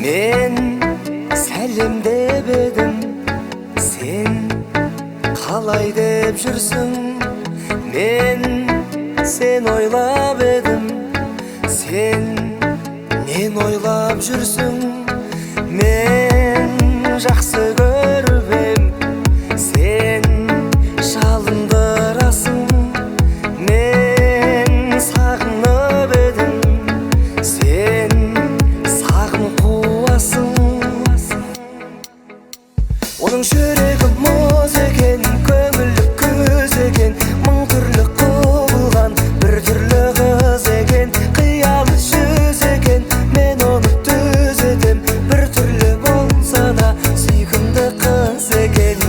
мен сәлемдеп едім, сен қалай деп жүрсің? Мен сен ойлап едім, сен мен ойлап жүрсің? Мен жақсы көріп ем, сен жалындырасың. Мен сағынып едім, сен сағынып қуасың. Оның жүрегі мұз екен, көңілі күз екен, мың түрлі құбылған бір түрлі қыз екен. Қиялы жүз екен, мен оны түзетем, бір түрлі болса да сүйкімді қыз екен.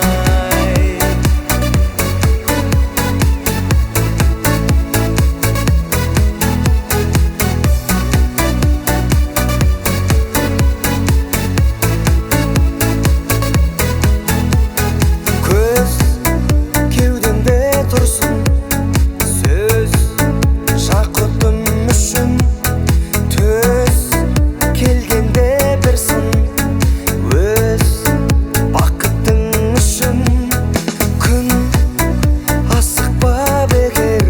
Көз кеудемде тұрсын, сөз жақұтым үшін. Төз келгенде бір сын, өз бақытың үшін. Күн асықпа бекер,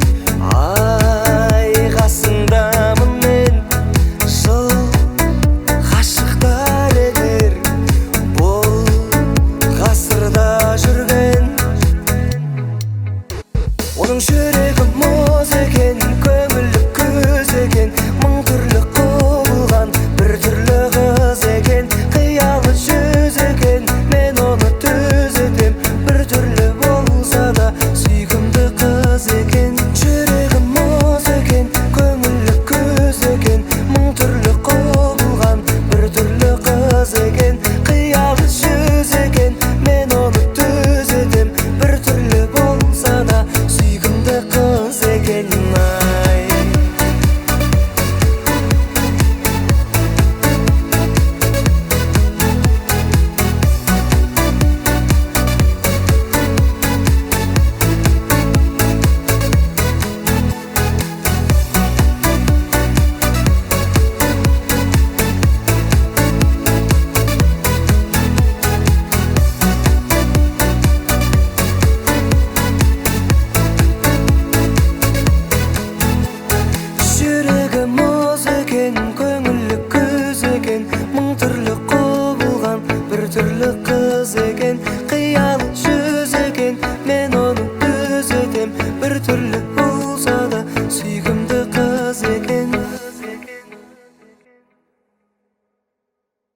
ай қасыңдамын мен. Жыл ғашықтар етер, бұл ғасырда жүрген. Оның жүрегі мұз екен, көңілі күз екен, мың түрлі құбылған бір түрлі қыз екен. Қиялы жүз екен, мен оны түзетем, бір түрлі болса да сүйкімді қыз екен. Жүрегі мұз екен, көңілі күз екен, мың түрлі құбылған бір түрлі қыз екен. Қиялы жүз екен, мен оны түзетем, бір түрлі болса да сүйкімді қыз екен. Жүрегі мұз екен, көңілі күз екен, мың түрлі құбылған бір түрлі